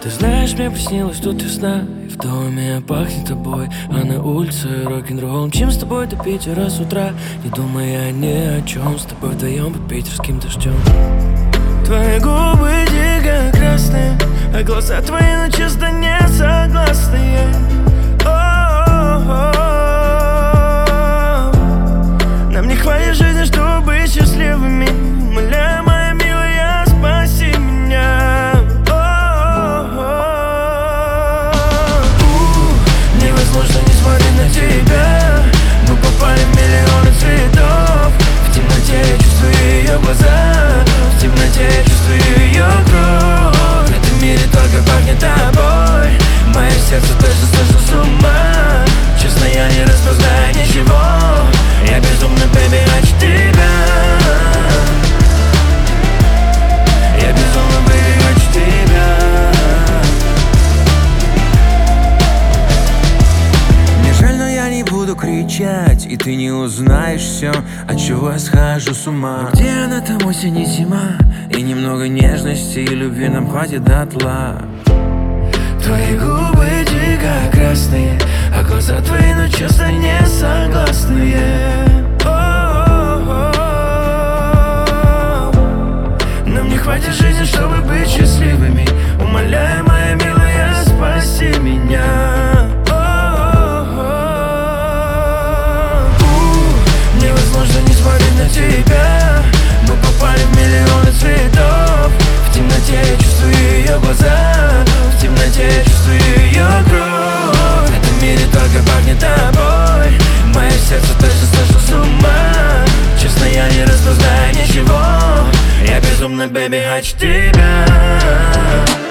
знаешь, мне приснилось тут весна, и в доме пахнет тобой, а на улице рок-н-ролл. Мчим с тобой до Питера с утра, не думая ни о чем, с тобой вдвоем под питерским дождем. Твои губы дико красные, а глаза твои, ну честно, не согласные. Нам не хватит жизни, чтобы быть счастливыми. Умоляю, моя милая, спаси меня. Невозможно не смотреть на тебя. Мы попали в миллионы цветов. В темноте я чувствую ее глаза, в темноте я чувствую ее кровь. В этом мире только пахнет тобой. Мое сердце точно сошло с ума. Честно, я не распознаю ничего. Я безумно, baby, хочу тебя. Я безумно, baby, хочу тебя. Мне жаль, но я не буду кричать, и ты не узнаешь все, от чего я схожу с ума. Но где она, там осень и зима, и немного нежности и любви нам хватит дотла. Твои губы дико красные, а глаза твои, ну честно, не согласные. Нам не хватит жизни, чтобы быть счастливыми. Умоляю, моя милая, спаси меня. Невозможно не смотреть на тебя. Мы попали в миллионы цветов. В темноте я чувствую ее глаза, в темноте я чувствую ее кровь. В этом мире только пахнет тобой. Мое сердце точно сошло с ума. Честно, я не распознаю ничего. Я безумно, baby, хочу тебя.